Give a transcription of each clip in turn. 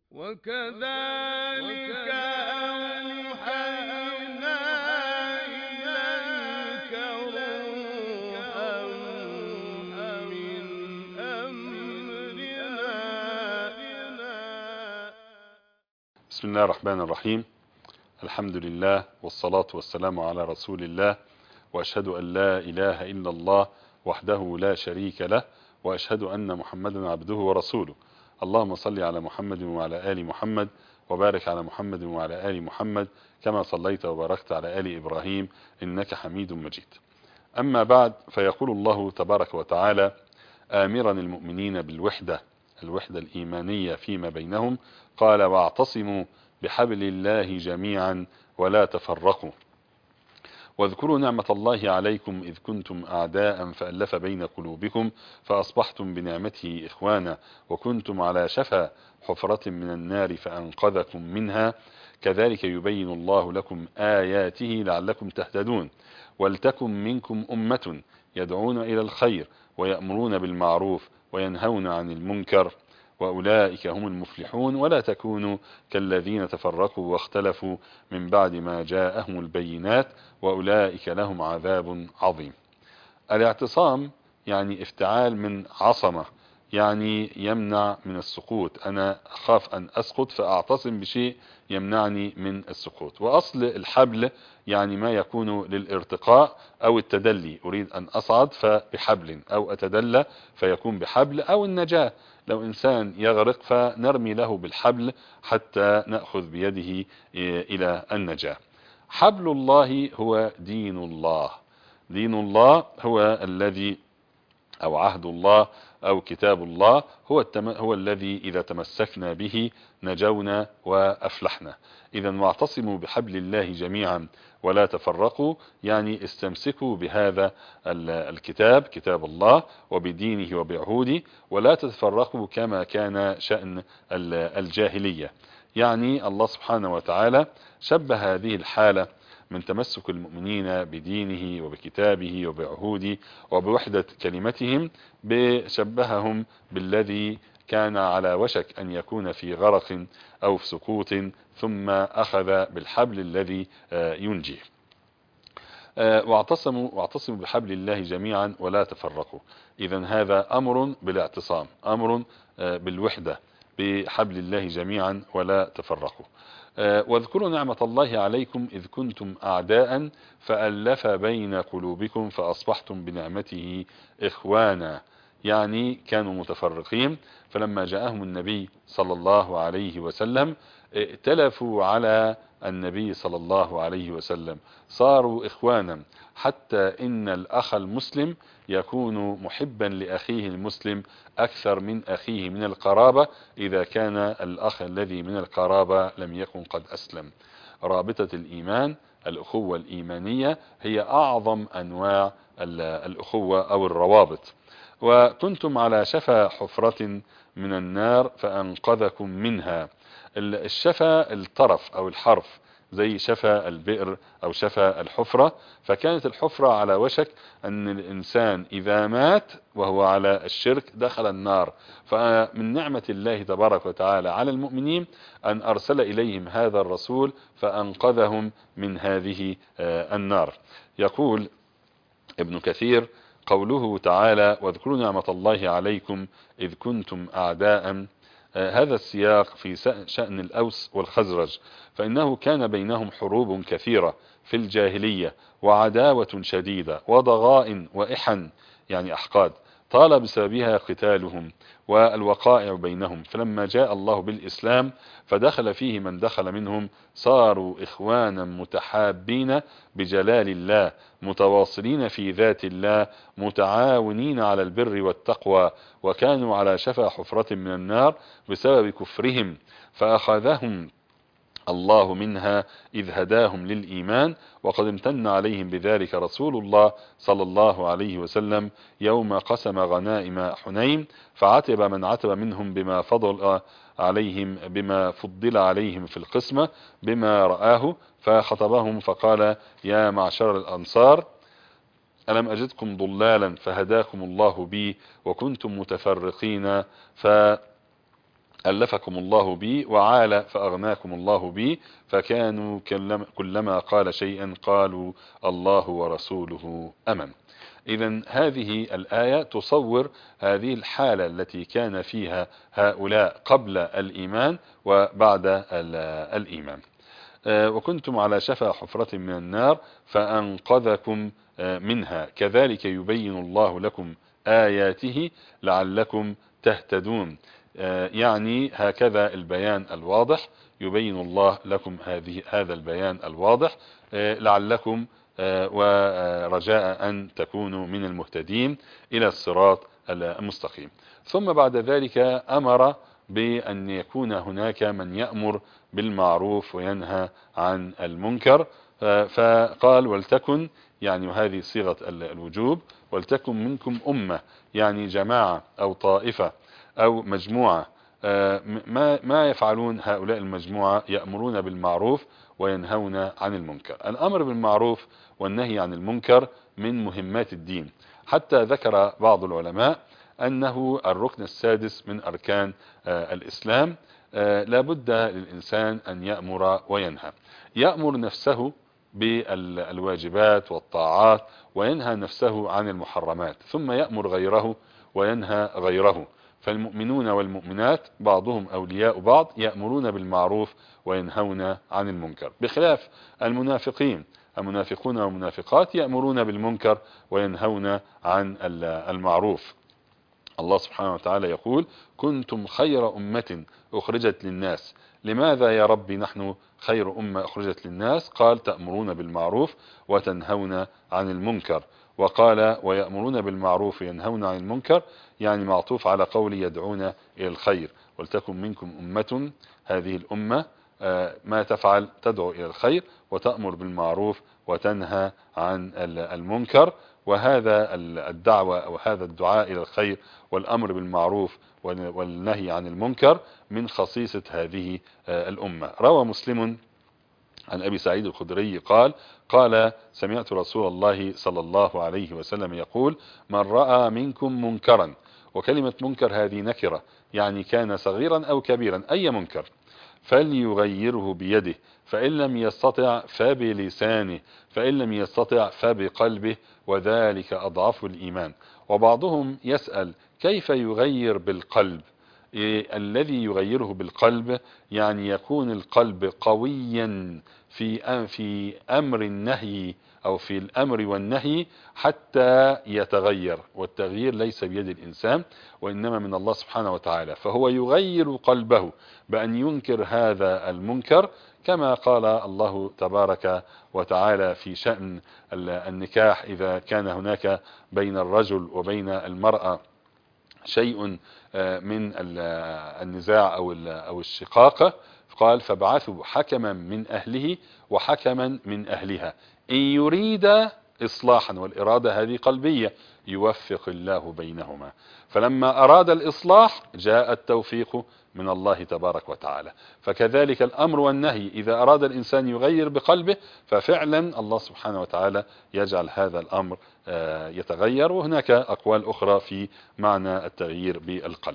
وكذلك أوحينا إليك روحا من أمرنا. بسم الله الرحمن الرحيم. الحمد لله والصلاة والسلام على رسول الله، وأشهد أن لا إله إلا الله وحده لا شريك له، وأشهد أن محمدا عبده ورسوله. اللهم صل على محمد وعلى آل محمد، وبارك على محمد وعلى آل محمد كما صليت وباركت على آل إبراهيم إنك حميد مجيد. أما بعد، فيقول الله تبارك وتعالى آمرا المؤمنين الوحدة الإيمانية فيما بينهم، قال: واعتصموا بحبل الله جميعا ولا تفرقوا، واذكروا نعمة الله عليكم إذ كنتم أعداء فألف بين قلوبكم فأصبحتم بنعمته إخوانا، وكنتم على شفا حفرة من النار فأنقذكم منها، كذلك يبين الله لكم آياته لعلكم تهتدون. ولتكن منكم أمة يدعون إلى الخير ويأمرون بالمعروف وينهون عن المنكر، وأولئك هم المفلحون. ولا تكونوا كالذين تفرقوا واختلفوا من بعد ما جاءهم البينات، وأولئك لهم عذاب عظيم. الاعتصام يعني افتعال من عصمة، يعني يمنع من السقوط. أنا أخاف أن أسقط فأعتصم بشيء يمنعني من السقوط. وأصل الحبل يعني ما يكون للارتقاء أو التدلي، أريد أن أصعد فبحبل، أو أتدلى فيكون بحبل، أو النجاة، لو إنسان يغرق فنرمي له بالحبل حتى نأخذ بيده إلى النجاة. حبل الله هو دين الله. دين الله هو الذي، أو عهد الله، أو كتاب الله، هو الذي إذا تمسكنا به نجونا وأفلحنا. إذا واعتصموا بحبل الله جميعا ولا تفرقوا، يعني استمسكوا بهذا الكتاب، كتاب الله، وبدينه وبعهوده، ولا تتفرقوا كما كان شأن الجاهلية. يعني الله سبحانه وتعالى شبه هذه الحالة من تمسك المؤمنين بدينه وبكتابه وبعهوده وبوحدة كلمتهم، بشبههم بالذي كان على وشك أن يكون في غرق أو في سقوط، ثم أخذ بالحبل الذي ينجيه. واعتصموا بحبل الله جميعا ولا تفرقوا. إذا هذا أمر بالاعتصام، أمر بالوحدة بحبل الله جميعا ولا تفرقوا. واذكروا نعمة الله عليكم إذ كنتم أعداء فألف بين قلوبكم فأصبحتم بنعمته إخوانا. يعني كانوا متفرقين، فلما جاءهم النبي صلى الله عليه وسلم ائتلفوا على النبي صلى الله عليه وسلم، صاروا إخوانا، حتى إن الأخ المسلم يكون محبا لأخيه المسلم أكثر من أخيه من القرابة، إذا كان الأخ الذي من القرابة لم يكن قد أسلم. رابطة الإيمان، الأخوة الإيمانية، هي أعظم أنواع الأخوة أو الروابط. وكنتم على شفا حفرة من النار فأنقذكم منها. الشفا الطرف أو الحرف، زي شفا البئر أو شفا الحفرة، فكانت الحفرة على وشك أن الإنسان إذا مات وهو على الشرك دخل النار. فمن نعمة الله تبارك وتعالى على المؤمنين أن أرسل إليهم هذا الرسول فأنقذهم من هذه النار. يقول ابن كثير: قوله تعالى: واذكروا نعمة الله عليكم إذ كنتم أعداء، هذا السياق في شأن الأوس والخزرج، فإنه كان بينهم حروب كثيرة في الجاهلية، وعداوة شديدة، وضغائن وإحن، يعني أحقاد، طال بسببها قتالهم والوقائع بينهم. فلما جاء الله بالإسلام فدخل فيه من دخل منهم، صاروا إخوانا متحابين بجلال الله، متواصلين في ذات الله، متعاونين على البر والتقوى، وكانوا على شفا حفرة من النار بسبب كفرهم، فأخذهم الله منها إذ هداهم للإيمان. وقد امتن عليهم بذلك رسول الله صلى الله عليه وسلم يوم قسم غنائم حنين، فعتب من عتب منهم بما فضل عليهم في القسمة بما رآه، فخطبهم فقال: يا معشر الأنصار، ألم أجدكم ضلالا فهداكم الله بي، وكنتم متفرقين ألفكم الله بي وعال فأغناكم الله بي، فكانوا كلما قال شيئا قالوا الله ورسوله أمن. إذا هذه الآية تصور هذه الحالة التي كان فيها هؤلاء قبل الإيمان وبعد الإيمان. وكنتم على شفا حفرة من النار فأنقذكم منها كذلك يبين الله لكم آياته لعلكم تهتدون. يعني هكذا البيان الواضح يبين الله لكم هذا البيان الواضح لعلكم ورجاء أن تكونوا من المهتدين إلى الصراط المستقيم. ثم بعد ذلك أمر بأن يكون هناك من يأمر بالمعروف وينهى عن المنكر. فقال ولتكن، يعني هذه صيغة الوجوب، ولتكن منكم أمة، يعني جماعة أو طائفة أو مجموعة. ما يفعلون هؤلاء المجموعة؟ يأمرون بالمعروف وينهون عن المنكر. الأمر بالمعروف والنهي عن المنكر من مهمات الدين، حتى ذكر بعض العلماء أنه الركن السادس من أركان الإسلام. لابد للإنسان أن يأمر وينهى، يأمر نفسه بالواجبات والطاعات وينهى نفسه عن المحرمات، ثم يأمر غيره وينهى غيره. فالمؤمنون والمؤمنات بعضهم أولياء بعض، يأمرون بالمعروف وينهون عن المنكر، بخلاف المنافقين. المنافقون والمنافقات يأمرون بالمنكر وينهون عن المعروف. الله سبحانه وتعالى يقول كنتم خير أمة أخرجت للناس. لماذا يا رب نحن خير أمة أخرجت للناس؟ قال تأمرون بالمعروف وتنهون عن المنكر. وقال ويأمرون بالمعروف وينهون عن المنكر، يعني معطوف على قول يدعون إلى الخير. ولتكن منكم أمة، هذه الأمة ما تفعل تدعو إلى الخير وتأمر بالمعروف وتنهى عن المنكر. وهذا الدعوة أو هذا الدعاء إلى الخير والأمر بالمعروف والنهي عن المنكر من خصيصة هذه الأمة. روى مسلم عن أبي سعيد الخدري قال سمعت رسول الله صلى الله عليه وسلم يقول من رأى منكم منكرا، وكلمة منكر هذه نكرة، يعني كان صغيرا أو كبيرا، أي منكر، فليغيره بيده، فإن لم يستطع فبلسانه، فإن لم يستطع فبقلبه، وذلك أضعف الإيمان. وبعضهم يسأل كيف يغير بالقلب؟ الذي يغيره بالقلب يعني يكون القلب قويا في أمر النهي أو في الأمر والنهي حتى يتغير، والتغيير ليس بيد الإنسان وإنما من الله سبحانه وتعالى. فهو يغير قلبه بأن ينكر هذا المنكر، كما قال الله تبارك وتعالى في شأن النكاح إذا كان هناك بين الرجل وبين المرأة شيء من النزاع أو الشقاق، قال فابعثوا حكما من أهله وحكما من أهلها إن يريد إصلاحا، والإرادة هذه قلبية، يوفق الله بينهما. فلما أراد الإصلاح جاء التوفيق من الله تبارك وتعالى. فكذلك الأمر والنهي، إذا أراد الإنسان يغير بقلبه ففعلا الله سبحانه وتعالى يجعل هذا الأمر يتغير. وهناك أقوال أخرى في معنى التغيير بالقلب.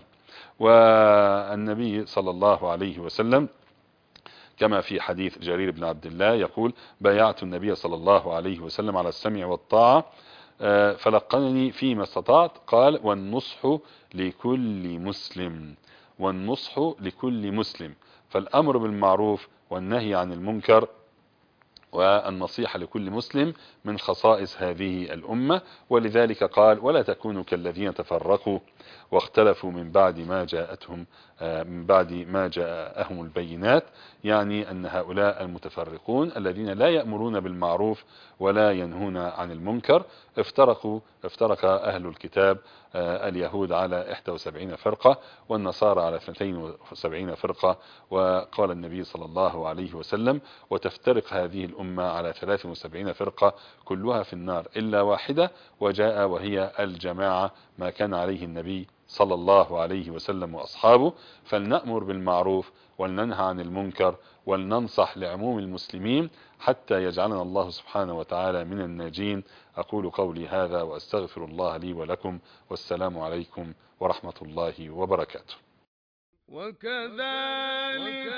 والنبي صلى الله عليه وسلم كما في حديث جرير بن عبد الله يقول بايعت النبي صلى الله عليه وسلم على السمع والطاعة فلقنني فيما استطعت. قال والنصح لكل مسلم، والنصح لكل مسلم. فالأمر بالمعروف والنهي عن المنكر والنصيحة لكل مسلم من خصائص هذه الأمة. ولذلك قال ولا تكونوا كالذين تفرقوا واختلفوا من بعد ما جاءهم البينات، يعني أن هؤلاء المتفرقون الذين لا يأمرون بالمعروف ولا ينهون عن المنكر افترق أهل الكتاب اليهود على 71 فرقة والنصارى على 72 فرقة. وقال النبي صلى الله عليه وسلم وتفترق هذه الأمة على 73 فرقة كلها في النار إلا واحدة، وجاء وهي الجماعة ما كان عليه النبي صلى الله عليه وسلم وأصحابه. فلنأمر بالمعروف ولننهى عن المنكر ولننصح لعموم المسلمين حتى يجعلنا الله سبحانه وتعالى من الناجين. أقول قولي هذا وأستغفر الله لي ولكم، والسلام عليكم ورحمة الله وبركاته. وكذلك